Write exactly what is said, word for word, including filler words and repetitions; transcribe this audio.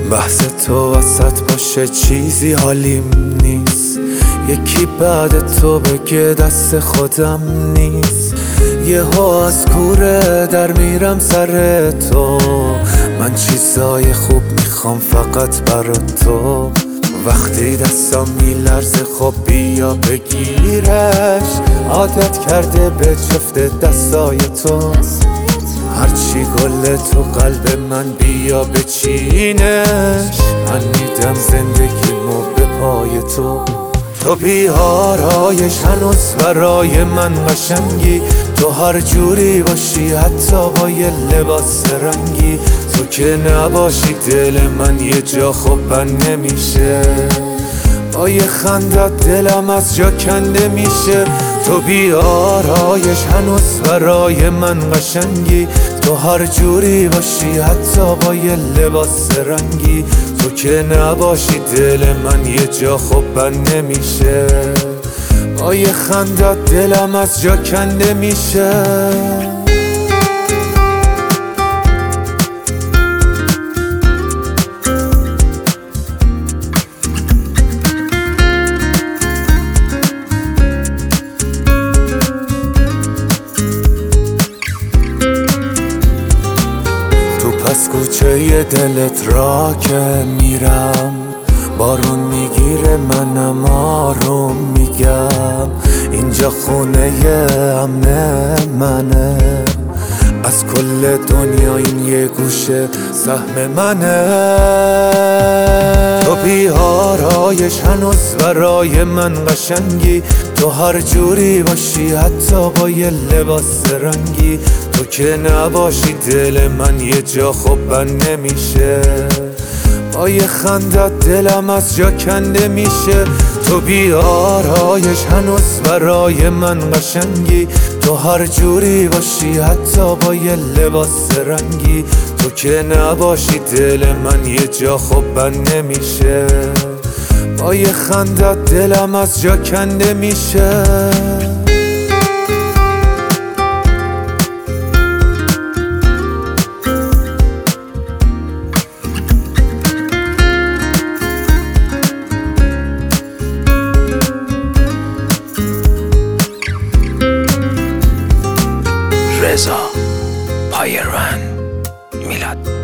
بحث تو وسط باشه چیزی حالیم نیست، یکی بعد تو بگه دست خودم نیست. یه ها از کوره در میرم سر تو، من چیزای خوب میخوام فقط برا تو. وقتی دستم میلرزه خب بیا بگیرش، عادت کرده به جفت دستای تو. هرچی گل تو قلب من بیا بچینش، من میدم زندگیمو به پای تو. تو بیارایش هنوز برای من قشنگی، تو هر جوری باشی حتی با یه لباس رنگی. تو که نباشی دل من یه جا خوب بند نمیشه، با یه خندت دلم از جا کنده میشه. تو بیارایش هنوز برای من قشنگی، تو هر جوری باشی حتی با یه لباس رنگی. تو که نباشی دل من یه جا خوب بند نمیشه، با یه خندت دلم از جا کنده میشه. از کوچه دلت را که میرم، بارون میگیره منم آروم میگم. اینجا خونه امن منه، از کل دنیا این یه گوشه سهم منه. تو بیارایش هنوز برای من قشنگی، تو هر جوری باشی حتی با یه لباس رنگی. تو که نباشی دل من یه جا خوب بند نمیشه، با یه خندت دلم از جا کنده میشه. تو بیارایش هنوز برای من قشنگی، تو هر جوری باشی حتی با یه لباس رنگی. تو که نباشی دل من یه جا خوب بند نمیشه، با یه خندت دلم از جا کنده میشه. رضا پایرون میلاد.